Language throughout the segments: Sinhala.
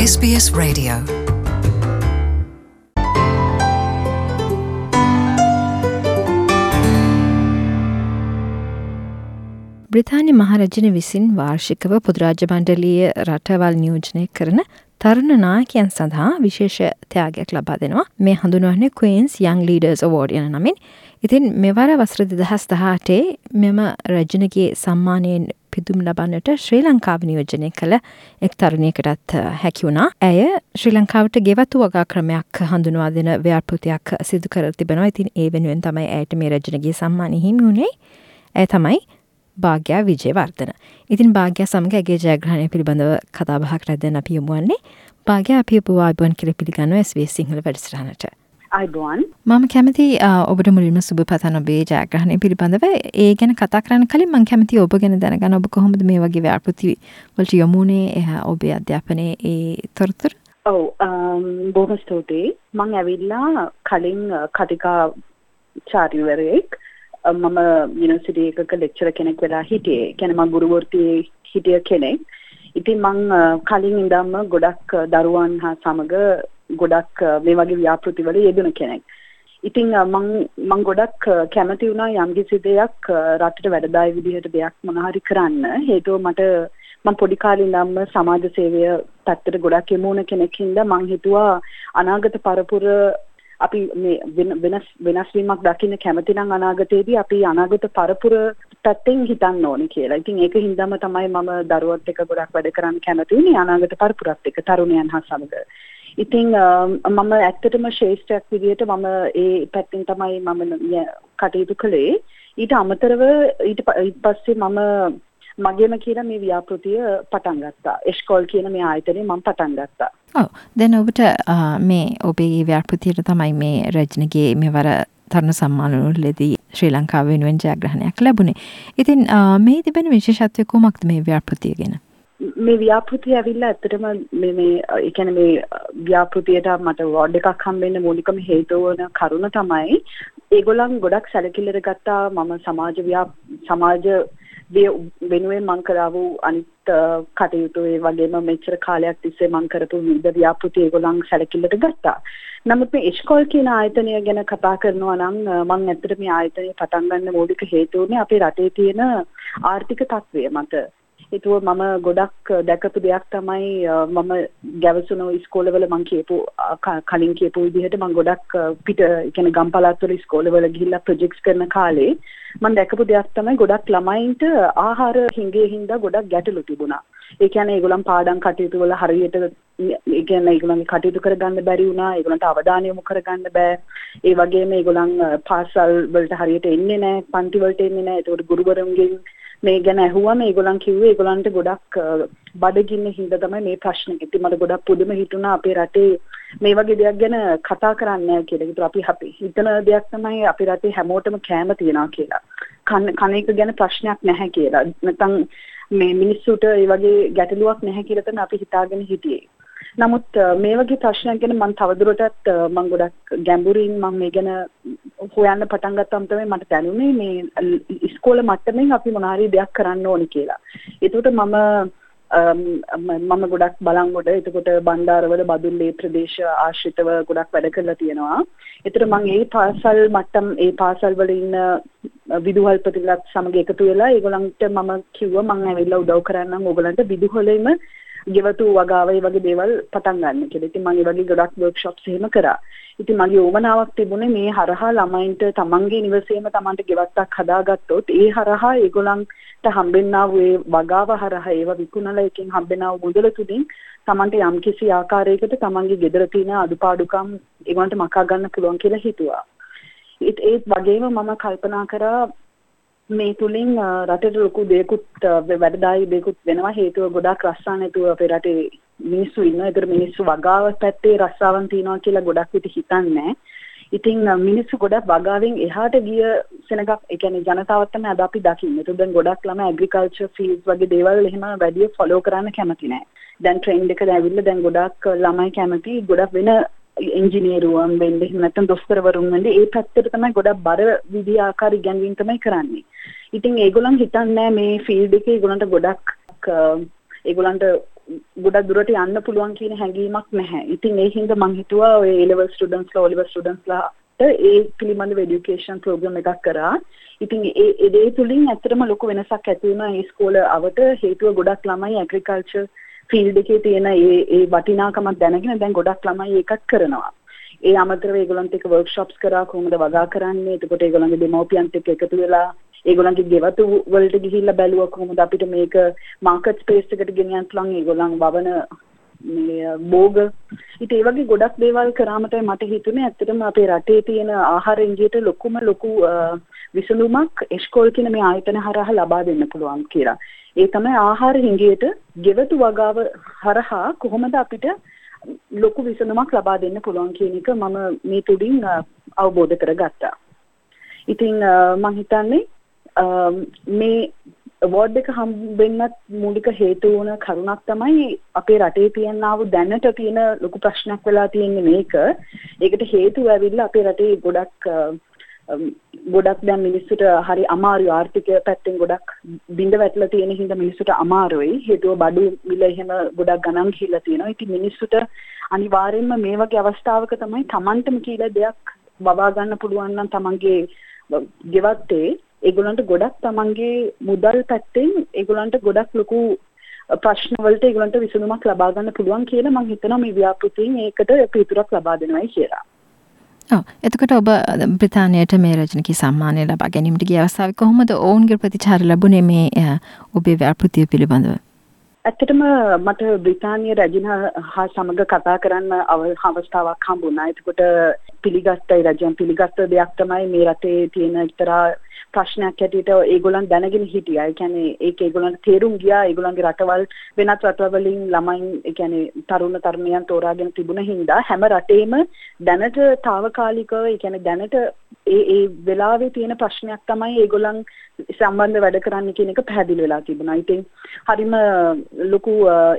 SBS Radio. බ්‍රිතාන්‍ය මහරජන විසින් වාර්ෂිකව පොදුරාජ්‍ය මණ්ඩලීය රටවල් නියෝජනය කරන තරුණ නායකයන් සඳහා විශේෂ ත්‍යාගයක් ලබා දෙනවා. මේ හඳුන්වන්නේ Queen's Young Leaders Award යන නමින්. ඉතින් මෙවර වසර 2018 මෙම රජනගේ සම්මානයෙන් පිදුම් ලබන්නට ශ්‍රී ලංකාව නියෝජනය කළ එක් තරුණියකටත් හැකි වුණා. ඇය ශ්‍රී ලංකාවට ගෙවතු වගා ක්‍රමයක් හඳුන්වා දෙන ව්‍යාපෘතියක් සිදු කර තිබෙනවා. ඉතින් ඒ වෙනුවෙන් තමයි ඇයට මේ රජනගේ සම්මානය හිමි වුණේ. ඇය තමයි භාග්‍යා විජේවර්ධන. ඉතින් භාග්‍යා සමග ඇගේ ජයග්‍රහණය පිළිබඳව කතා බහක් රැඳෙන්න අපි යමු වන්නේ. භාග්‍යා අපි ඔබ ආයුබෝවන් කියලා පිළිගන්නවා SBS සිංහල වැඩසටහනට. ආයුබෝවන්. මම කැමති ඔබට මුලින්ම සුබ පතන ඔබේ ජයග්‍රහණය පිළිබඳව ඒ ගැන කතා කරන්න කලින් මම කැමති ඔබ ගැන දැනගන්න. ඔබ කොහොමද මේ වගේ ව්‍යාපෘති වලට යොමු වුණේ? ඔබේ අධ්‍යාපනයේ ඒ තොරතුරු? බොහොම ස්තුතියි. මම ඇවිල්ලා කලින් කතිකාචාර්යවරයෙක් මම යුනිවර්සිටි එකක ලෙක්චරර් කෙනෙක් වෙලා හිටියේ. කියන්නේ මම ගුරු වෘත්තියේ හිටිය කෙනෙක්. ඉතින් මම කලින් ඉඳන්ම ගොඩක් දරුවන් හා සමග ගොඩක් මේ වගේ ව්‍යාපෘති වල යෙදුණ කෙනෙක්. ඉතින් මම ගොඩක් කැමති වුණා යම්කිසි දෙයක් රටට වැඩදායී විදිහට දෙයක් මොනහරි කරන්න. හේතුව මම පොඩි කාලේ ඉඳන්ම සමාජ සේවය පැත්තට ගොඩක් යොමු වුණ කෙනෙක් හින්දා මම හිතුවා අනාගත පරපුර අපි මේ වෙනස් වීමක් දකින්න කැමති නම් අනාගතයේදී අපි අනාගත පරපුර පැත්තෙන් හිතන්න ඕනේ කියලා. ඉතින් ඒක හින්දාම තමයි මම දරුවොත් එක්ක ගොඩක් වැඩ කරන්න කැමති වුණේ අනාගත පරපුරත් එක්ක තරුණයන් හා සමග. ඉතින් මම ඇත්තටම ශ්‍රේෂ්ඨයක් විදිහට මම ඒ පැත්තෙන් තමයි මම කටයුතු කළේ. ඊට අමතරව ඊට පස්සේ මම මගේම කියලා මේ ව්‍යාපෘතිය පටන් ගත්තා. එස්කෝල් කියන මේ ආයතනය මම පටන් ගත්තා. දැන් ඔබට මේ ඔබේ ව්‍යාපෘතියට තමයි මේ රජනගේ මෙවර තරුණ සම්මානවලදී ශ්‍රී ලංකාව වෙනුවෙන් ජයග්‍රහණයක් ලැබුණේ. ඉතින් මේ තිබෙන විශේෂත්වය කොහොමද මේ ව්‍යාපෘතිය ගැන? මේ ව්‍යාපෘතිය ඇවිල්ලා ඇත්තටම ඒ කියන්නේ මේ ව්‍යාපෘතියට මට අවෝඩ් එකක් හම්බෙන්න මූලිකම හේතුව වන කරුණ තමයි ඒගොල්ලන් ගොඩක් සැලකිල්ලට ගත්තා මම සමාජ වෙනුවෙන් මං කරාවු අනිත් කටයුතු ඒ වගේම මෙච්චර කාලයක් තිස්සේ මං කරපු විවිධ ව්‍යාපෘති ඒගොල්ලන් සැලකිල්ලට ගත්තා. නමුත් මේ ඉස්කෝල් කියන ආයතනය ගැන කතා කරනවා නම් මං ඇත්තට මේ ආයතනය පටන් ගන්න මූලික හේතුවනේ අපේ රටේ තියෙන ආර්ථික තත්ත්වය මත. ඒතුව මම ගොඩක් දැකපු දෙයක් තමයි මම ගැවසුණු ඉස්කෝලවල මං කලින් කියපු විදිහට මං ගොඩක් පිට කියන්නේ ගම්පළාත් වල ඉස්කෝලවල ගිහිල්ලා ප්‍රොජෙක්ට්ස් කරන කාලේ මම දැකපු දෙයක් තමයි ගොඩක් ළමයින්ට ආහාර හිඟේ හින්දා ගොඩක් ගැටලු තිබුණා. ඒ කියන්නේ ඒගොල්ලන් පාඩම් කටයුතු වල හරියට ඒ කියන්නේ ඒගොල්ලන්ගේ කටයුතු කරගන්න බැරි වුණා. ඒගොල්ලන්ට අවධානය යොමු කරගන්න බෑ. ඒ වගේම ඒගොල්ලන් පාසල් වලට හරියට එන්නේ නැහැ. පන්ති වලට එන්නේ නැහැ. ඒකට ගුරුවරුන්ගෙන් මේ ගැන ඇහුවම ඒගොල්ලන් කිව්වේ ඒගොල්ලන්ට ගොඩක් බඩගින්න හින්දා තමයි මේ ප්‍රශ්නේ. ඉතින් මට ගොඩක් පුදුම හිතුණා අපේ රටේ මේ වගේ දෙයක් ගැන කතා කරන්නේ නැහැ කියලා. ඒකට අපි හිතන දෙයක් තමයි අපේ රටේ හැමෝටම කෑම තියනවා කියලා. කන එක ගැන ප්‍රශ්නයක් නැහැ කියලා. නැත්නම් මේ මිනිස්සුන්ට ඒ වගේ ගැටලුවක් නැහැ කියලා තමයි අපි හිතාගෙන හිටියේ. නමුත් මේ වගේ ප්‍රශ්නයක් ගැන මම තවදුරටත් මම ගොඩක් ගැඹුරින් මම මේ ගැන හොයන්න පටන් ගත්තාම තමයි මට දැනුනේ මේ ඉස්කෝල මට්ටමින් අපි මොනාරි දෙයක් කරන්න ඕනි කියලා. ඒකට මම ගොඩක් බලංගොඩ එතකොට බණ්ඩාරවල බදුල්ලේ ප්‍රදේශ ආශ්‍රිතව ගොඩක් වැඩ කරලා තියෙනවා. ඒතර මම ඒ පාසල් මට්ටම් ඒ පාසල් වල ඉන්න විදුහල්පතිලත් සමග එකතු වෙලා ඒගොල්ලන්ට මම කිව්වා මම ඇවිල්ලා උදව් කරන්නම් ඕගොල්ලන්ට විදුහලෙම ගෙවතු වගාව ඒ වගේ දේවල් පටන් ගන්න කියලා. ඉතින් මම ඒ වගේ ගොඩක් වර්ක්ෂොප්ස් එහෙම කරා. ඉතින් මගේ ඕමනාවක් තිබුණේ මේ හරහා ළමයින්ට තමන්ගේ නිවසේම තමන්ට ගෙවත්තක් හදාගත්තොත් ඒ හරහා ඒගොල්ලන්ට හම්බෙන්නා වූ ඒ වගාව හරහා ඒවා විකුණලා එකෙන් හම්බෙනා වූ මුදල තුලින් තමන්ට යම්කිසි ආකාරයකට තමන්ගේ ගෙදර තියෙන අඩුපාඩුකම් ඒගොල්ලන්ට මකා ගන්න පුළුවන් කියලා හිතුවා. ඒත් වගේම මම කල්පනා කරා මේ තුලින් රටේ ලොකු දෙයක්ත් වැඩදායී දෙයක්ත් වෙනවා. හේතුව ගොඩක් රස්සා නැතුව අපේ රටේ මිනිස්සු ඉන්නවා. ඒතර මිනිස්සු වගාව පැත්තේ රස්සාවන් තියනවා කියලා ගොඩක් විට හිතන්නේ. ඉතින් මිනිස්සු ගොඩක් වගාවෙන් එහාට ගිය සෙනගක් ඒ කියන්නේ ජනතාවත් තමයි අද අපි දකින්නේ. ඒතර දැන් ගොඩක් ළමයි ඇග්‍රිකල්චර් ෆීල්ඩ්ස් වගේ දේවල් එහෙම වැඩි ෆලෝ කරන්න කැමති නැහැ. දැන් ට්‍රෙන්ඩ් එක ඇවිල්ලා දැන් ගොඩක් ළමයි කැමති ගොඩක් වෙන ඉංජිනේරුවන් වෙන්න එහෙම නැත්නම් දොස්තරවරුන් වෙන්න ඒ පැත්තට තමයි ගොඩක් බර විදිහ ආකාර ඉගැන්වීම් තමයි කරන්නේ. ඉතින් ඒගොල්ලන් හිතන්නේ මේ ෆීල්ඩ් එකේ ඒගොල්ලන්ට ගොඩක් ඒගොල්ලන්ට ගොඩක් දුරට යන්න පුළුවන් කියන හැඟීමක් නැහැ. ඉතින් ඒ හින්දා මම හිතුවා ඔය A level students ලා O level students ලාට ඒ පිළිබඳව education program එකක් කරා. ඉතින් ඒ තුලින් ඇත්තටම ලොකු වෙනසක් ඇති වුණා. මේ ඉස්කෝලේ අවට හේතුව ගොඩක් ළමයි agriculture field එකේ තියෙන ඒ වටිනාකමක් දැනගෙන දැන් ගොඩක් ළමයි ඒකත් කරනවා. ඒ අමතරව ඒගොල්ලන්ට එක workshops කරා කොහොමද වගා කරන්නේ. එතකොට ඒගොල්ලන්ගේ දෙමව්පියන්ත් එක්ක එකතු වෙලා ඒගොල්ලන්ගේ ගෙවතු වලට ගිහිල්ලා බැලුවා කොහොමද අපිට මේක මාකට් ස්පේස් එකට ගෙනියන්න පුළුවන්. ඒගොල්ලන් වවන මේ බෝග ඉතින් ඒ වගේ ගොඩක් දේවල් කරාම තමයි මට හිතුනේ ඇත්තටම අපේ රටේ තියෙන ආහාර ඉංගියට ලොකු විසඳුමක් එස්කෝල් කියන මේ ආයතන හරහා ලබා දෙන්න පුළුවන් කියලා. ඒ තමයි ආහාර හිඟියට ගෙවතු වගාව හරහා කොහොමද අපිට ලොකු විසඳුමක් ලබා දෙන්න පුළුවන් කියන එක මම මේ තුලින් අවබෝධ කරගත්තා. ඉතින් මම හිතන්නේ මේ අවෝඩ් එක හම්බෙන්නත් මූලික හේතු වුණ කරුණක් තමයි අපේ රටේ තියෙනා වූ දැනට තියෙන ලොකු ප්‍රශ්නයක් වෙලා තියෙන්නේ මේක. ඒකට හේතුව ඇවිල්ලා අපේ රටේ ගොඩක් දැන් මිනිස්සුන්ට හරි අමාරුයි ආර්ථික පැත්තෙන් ගොඩක් බිඳ වැටලා තියෙන හින්දා මිනිස්සුන්ට අමාරුයි. හේතුව බඩු මිල එහෙම ගොඩක් ගණන් ගිහිල්ලා තියෙනවා. ඉතින් මිනිස්සුන්ට අනිවාර්යයෙන්ම මේ වගේ අවස්ථාවක තමයි Tamanටම කියලා දෙයක් වවා ගන්න පුළුවන් නම් Tamanගේ ගෙවත්තේ ඒගොල්ලන්ට ගොඩක් Tamanගේ මුදල් පැත්තෙන් ඒගොල්ලන්ට ගොඩක් ලොකු ප්‍රශ්න වලට ඒගොල්ලන්ට විසඳුමක් ලබා ගන්න පුළුවන් කියලා මම හිතනවා මේ ව්‍යාපෘතියෙන් ඒකට පිළිතුරක් ලබා දෙනවායි කියලා. එතකොට ඔබ බ්‍රිතාන්‍යයට මේ රජනකී සම්මානය ලබා ගැනීමට ගිය අවස්ථාවේ කොහොමද ඔවුන්ගේ ප්‍රතිචාර ලැබුණේ මේ ඔබේ ව්‍යාපෘතිය පිළිබඳව? ඇත්තටම මට බ්‍රිතාන්‍ය රජන හා සමග කතා කරන්න අවස්ථාවක් හම්බුණා. එතකොට පිළිගත්තයි රජයන් පිළිගත්ත දෙයක් තමයි මේ රටේ තියෙන එක්තරා ප්‍රශ්නයක් ඇටියට ඒගොල්ලන් දැනගෙන හිටියා. ඒ කියන්නේ ඒක ඒගොල්ලන්ට තේරුම් ගියා. ඒගොල්ලන්ගේ රටවල් වෙනත් රටවල් වලින් ළමයින් ඒ කියන්නේ තරුණයන් තෝරාගෙන තිබුණ හින්දා හැම රටේම දැනට తాවකාලිකව ඒ කියන්නේ දැනට ඒ වෙලාවේ තියෙන ප්‍රශ්නයක් තමයි ඒගොල්ලන් සම්බන්ධ වැඩ කරන්න කියන එක පැහැදිලි වෙලා තිබුණා. ඉතින් හරිම ලොකු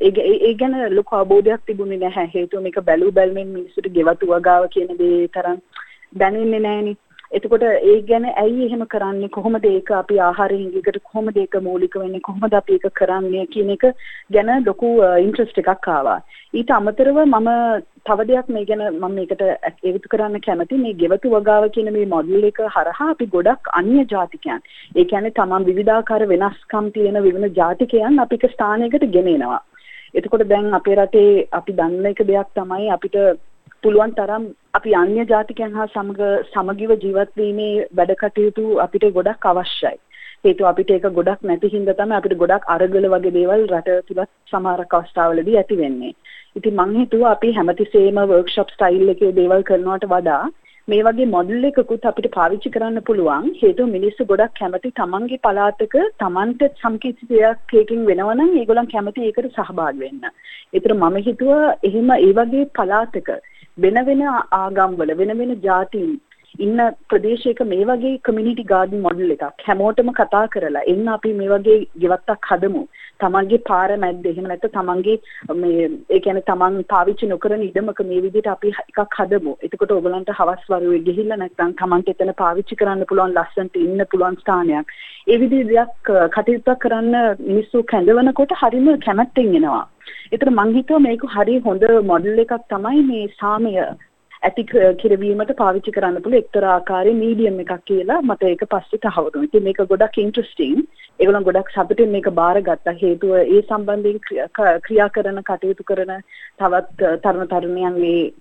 ඒ ගැන ලොකු අවබෝධයක් තිබුණේ නැහැ. හේතුව මේක බැලුමෙන් මිනිස්සුන්ට ගෙවතු වගාව කියන දේ තරම් දැනෙන්නේ නැහෙනි. එතකොට ඒ ගැන ඇයි එහෙම කරන්නේ, කොහොමද ඒක අපි ආහාර හිඟයකට කොහොමද ඒක මූලික වෙන්නේ, කොහොමද අපි ඒක කරන්නේ කියන එක ගැන ලොකු ඉන්ට්‍රස්ට් එකක් ආවා. ඊට අමතරව මම තව දෙයක් මේ ගැන මම මේකට ඒකතු කරන්න කැමති. මේ ගෙවතු වගාව කියන මේ මොඩල් එක හරහා අපි ගොඩක් අන්‍ය ජාතිකයන්, ඒ කියන්නේ තමන් විවිධාකාර වෙනස්කම් තියෙන විවිධ ජාතිකයන් අපි එක ස්ථානයකට ගෙනෙනවා. එතකොට දැන් අපේ රටේ අපි දන්න එක දෙයක් තමයි අපිට පුළුවන් තරම් අපි අන්‍ය ජාතිකයන් හා සමගිව ජීවත් වීමේ වැඩ කටයුතු අපිට ගොඩක් අවශ්‍යයි. හේතුව අපිට ඒක ගොඩක් නැති හින්දා තමයි අපිට ගොඩක් අරගල වගේ දේවල් රට තුලත් සමහරක් අවස්ථාවලදී ඇති වෙන්නේ. ඉතින් මම හිතුවා අපි හැමතිස්සෙම වර්ක්ෂොප් ස්ටයිල් එකේ දේවල් කරනවට වඩා මේ වගේ මොඩල් එකකුත් අපිට පාවිච්චි කරන්න පුළුවන්. හේතුව මිනිස්සු ගොඩක් කැමති තමන්ගේ පළාතක තමන්ට සම්කිසි දෙයක් එකකින් වෙනවා නම් ඒගොල්ලන් කැමති ඒකට සහභාගී වෙන්න. ඒතර මම හිතුවා එහෙම ඒ වගේ පළාතක වෙන ආගම්වල වෙන ජාතීන් ඉන්න ප්‍රදේශයක මේ වගේ කමියුනිටි ගාඩන් මොඩල් එකක් හැමෝටම කතා කරලා එන්න අපි මේ වගේ ගෙවත්තක් හදමු. තමන්ගේ පාර මැද්ද එහෙම නැත්නම් තමන්ගේ මේ ඒ කියන්නේ තමන් පාවිච්චි නොකරන ඉඩමක මේ විදිහට අපි එකක් හදමු. එතකොට ඔයගලන්ට හවස් වරුවේ ගිහිල්ලා නැත්නම් තමන්ට එතන පාවිච්චි කරන්න පුළුවන් ලස්සනට ඉන්න පුළුවන් ස්ථානයක්. ඒ විදිහේ දෙයක් කටයුත්තක් කරන්න මිනිස්සු කැඳවනකොට හරිම කැමැත්තෙන් එනවා. ඒතර මං හිතුවා මේක හරි හොඳ මොඩල් එකක් තමයි මේ සාමය ඇති කිරවීමට පාවිච්චි කරන්න පුළුවන් එක්තරා ආකාරයේ මීඩියම් එකක් කියලා මට ඒක පස්සේ තහවුරු. ඉතින් මේක ගොඩක් ඉන්ට්‍රස්ටිං. ඒගොල්ලෝ ගොඩක් සතුටින් මේක බාරගත්තා. හේතුව ඒ සම්බන්ධයෙන් ක්‍රියා කරන කටයුතු කරන තවත් තරුණ තරුණියන්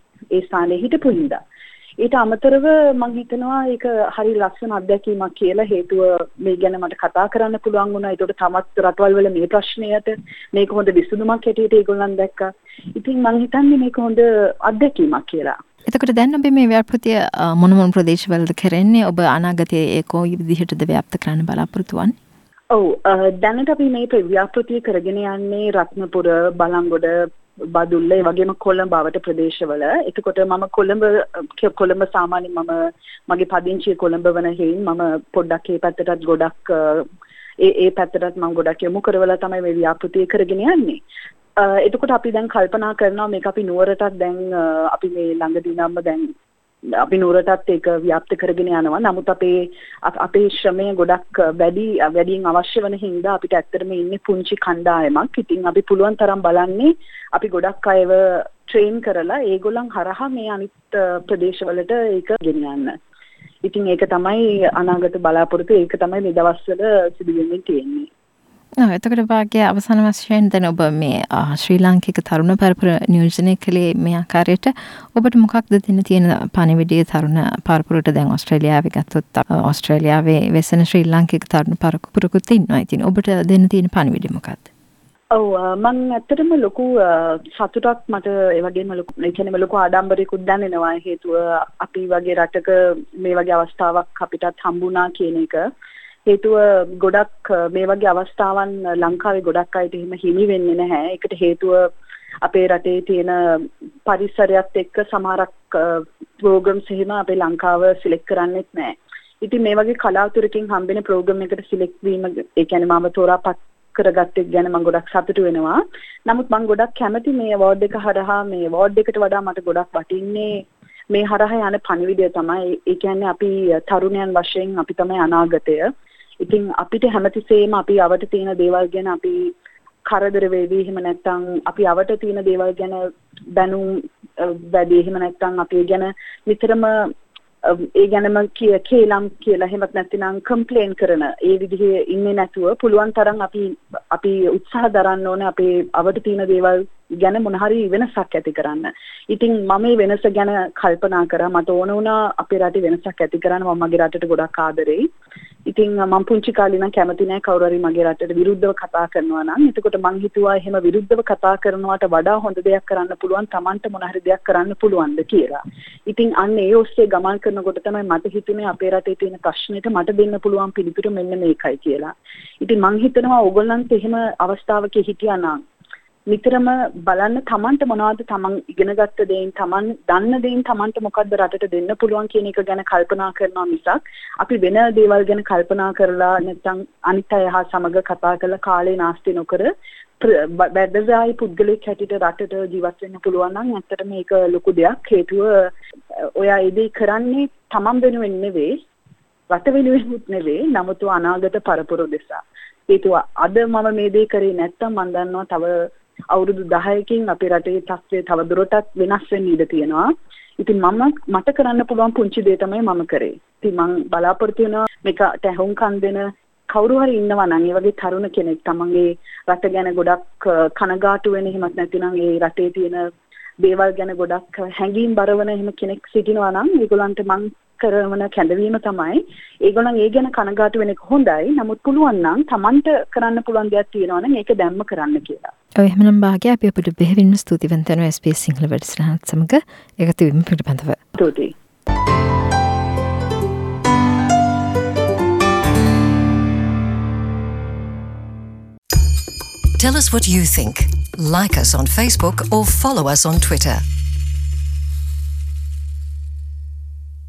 ඒ ස්ථානයේ හිටපු හින්දා. ඊට අමතරව මම හිතනවා ඒක හරි ලස්සන අත්දැකීමක් කියලා. හේතුව මේ ගැන මට කතා කරන්න පුළුවන් වුණා. ඒකට තමත් රටවල් වල මේ ප්‍රශ්නයට මේක හොඳ විසඳුමක් හැටියට ඒගොල්ලන් දැක්කා. ඉතින් මම හිතන්නේ මේක හොඳ අත්දැකීමක් කියලා. එතකොට දැන් අපි මේ ව්‍යාපෘතිය මොන ප්‍රදේශවලද කරන්නේ? ඔබ අනාගතයේ ඒ කොයි විදිහටද ව්‍යාප්ත කරන්න බලාපොරොත්තු වෙන්නේ? ඔව් දැනට අපි මේ ව්‍යාපෘතිය කරගෙන යන්නේ රත්නපුර, බලංගොඩ, බදුල්ල ඒ වගේම කොළඹ ආවට ප්‍රදේශවල. එතකොට මම කොළඹ සාමාන්‍යයෙන් මගේ පදිංචිය කොළඹ වන හේයින් මම පොඩ්ඩක් ඒ පැත්තටත් ගොඩක් ඒ පැත්තටත් මම ගොඩක් යොමු කරවලා තමයි මේ ව්‍යාපෘතිය කරගෙන යන්නේ. එතකොට අපි දැන් කල්පනා කරනවා මේක අපි නුවරටත් දැන් අපි මේ ළඟදී නම් දැන් අපි නුවරටත් ඒක ව්‍යාප්ත කරගෙන යනවා. නමුත් අපේ ශ්‍රමය ගොඩක් වැඩියෙන් අවශ්‍ය වෙන හින්දා අපිට ඇත්තටම ඉන්නේ පුංචි කණ්ඩායමක්. ඉතින් අපි පුළුවන් තරම් බලන්නේ අපි ගොඩක් අයව ට්‍රේන් කරලා ඒගොල්ලන් හරහා මේ අනිත් ප්‍රදේශවලට ඒක ගෙනියන්න. ඉතින් ඒක තමයි අනාගත බලාපොරොත්තු. ඒක තමයි මේ දවස්වල සිදු වෙමින් තියෙන්නේ. එතකොට වාගේ අවසාන වශයෙන් දැන් ඔබ මේ ශ්‍රී ලාංකික තරුණ පරපුර නියෝජනය කළේ මේ ආකාරයට ඔබට මොකක්ද දෙන්න තියෙන පණිවිඩය තරුණ පරපුරට? දැන් ඕස්ට්‍රේලියාවේ ගත්තොත් ඕස්ට්‍රේලියාවේ වෙසෙන ශ්‍රී ලාංකික තරුණ පරපුරකුත් ඉන්නවා. ඉතින් ඔබට දෙන්න තියෙන පණිවිඩය මොකක්ද? ඔව් මම ඇත්තටම ලොකු සතුටක් මට ඒ වගේම ලොකු ආඩම්බරයකුත් දැනෙනවා. හේතුව අපි වගේ රටක මේ වගේ අවස්ථාවක් අපිටත් හම්බුණා කියන එක. හේතුව ගොඩක් මේ වගේ අවස්ථාවන් ලංකාවේ ගොඩක් අයට එහෙම හිමි වෙන්නේ නැහැ. ඒකට හේතුව අපේ රටේ තියෙන පරිසරයත් එක්ක සමහරක් ප්‍රෝග්‍රෑම්ස් එහෙම අපේ ලංකාව සිලෙක්ට් කරන්නේත් නැහැ. ඉතින් මේ වගේ කලාතුරකින් හම්බෙන ප්‍රෝග්‍රෑම් එකකට සිලෙක්ට් වීම ඒ කියන්නේ මම තෝරාපත් කරගත්තේ ගැන මම ගොඩක් සතුටු වෙනවා. නමුත් මම ගොඩක් කැමති මේ අවෝඩ් එක හරහා මේ අවෝඩ් එකට වඩා මට ගොඩක් වටින්නේ මේ හරහා යන පණිවිඩය තමයි. ඒ කියන්නේ අපි තරුණයන් වශයෙන් අපි තමයි අනාගතය. ඉතින් අපිට හැමතිස්සෙම අපි අවට තියෙන දේවල් ගැන අපි කරදර වේවි. එහෙම නැත්නම් අපි අවට තියෙන දේවල් ගැන දැනුම් වැඩි. එහෙම නැත්නම් අපි ගැන නිතරම ඒ ගැනම කේලම් කියලා එහෙමත් නැත්නම් කම්ප්ලේන් කරන ඒ විදිහේ ඉන්නේ නැතුව පුළුවන් තරම් අපි උත්සාහ දරන්න ඕනේ අපේ අවට තියෙන දේවල් ගැන මොන හරි වෙනසක් ඇති කරන්න. ඉතින් මම මේ වෙනස ගැන කල්පනා කරා. මට ඕන වුණා අපේ රටේ වෙනසක් ඇති කරන්න. මම මගේ රටට ගොඩක් ආදරෙයි. ඉතින් මම පුංචි කාලේ නම් කැමති නැහැ කවුරු හරි මගේ රටට විරුද්ධව කතා කරනවා නම්. එතකොට මං හිතුවා එහෙම විරුද්ධව කතා කරනවාට වඩා හොඳ දෙයක් කරන්න පුළුවන්, Tamanට මොන හරි දෙයක් කරන්න පුළුවන්ද කියලා. ඉතින් අන්න ඒ ඔස්සේ ගමන් කරනකොට තමයි මට හිතුනේ අපේ රටේ තියෙන ප්‍රශ්නෙට මට දෙන්න පුළුවන් පිළිතුර මෙන්න මේකයි කියලා. ඉතින් මං හිතනවා ඕගොල්ලන්ට එහෙම අවස්ථාවක හිටියා නම් නිතරම බලන්න Tamanට මොනවද Taman ඉගෙනගත්ත දේෙන් Taman දන්න දේෙන් Tamanට මොකද්ද රටට දෙන්න පුළුවන් කියන එක ගැන කල්පනා කරනවා මිසක් අපි වෙන දේවල් ගැන කල්පනා කරලා නැත්නම් අනිත් අය හා සමග කතා කරලා කාලේ නාස්ති නොකර බැදගායි පුද්ගලෙක් හැටියට රටට ජීවත් වෙන්න පුළුවන් නම් ඇත්තටම මේක ලොකු දෙයක්. හේතුව ඔයා ඉදී කරන්නේ Taman වෙනුවෙන් නෙවෙයි, රට වෙනුවෙන්ුත් නෙවෙයි, නමුත් අනාගත පරපුර දෙසා. හේතුව අද මම මේ දේ කරේ නැත්තම් මම දන්නවා තව අවුරුදු 10කින් අපේ රටේ තත්ත්වය තව දුරටත් වෙනස් වෙන්න ඉඩ තියෙනවා. ඉතින් මට කරන්න පුළුවන් පුංචි දේ තමයි මම කරේ. ඉතින් මම බලාපොරොත්තු වෙනවා මේකට ඇහුම්කන් දෙන කවුරු හරි ඉන්නවා නම් ඒ වගේ තරුණ කෙනෙක් තමන්ගේ රට ගැන ගොඩක් කනගාටු වෙන එහෙමත් නැතිනම් ඒ රටේ තියෙන දේවල් ගැන ගොඩක් හැඟීම් බරවන එහෙම කෙනෙක් සිටිනවා නම් ඒගොල්ලන්ට මම කරන කැඳවීම තමයි ඒගොල්ලන් ඒ ගැන කනගාටු වෙන එක හොඳයි. නමුත් පුළුවන් නම් Tamanට කරන්න පුළුවන් දෙයක් තියෙනවා නම් ඒක දැම්ම කරන්න කියලා. ඔය එහෙමනම් භාග්‍ය අපි අපිට බෙහෙවින්ම ස්තුතිවන්ත වෙනවා SBS සිංහල වැඩසටහනත් සමග එකතු වීම පිළිබඳව. ස්තුතියි. Tell us what you think. Like us on Facebook or follow us on Twitter.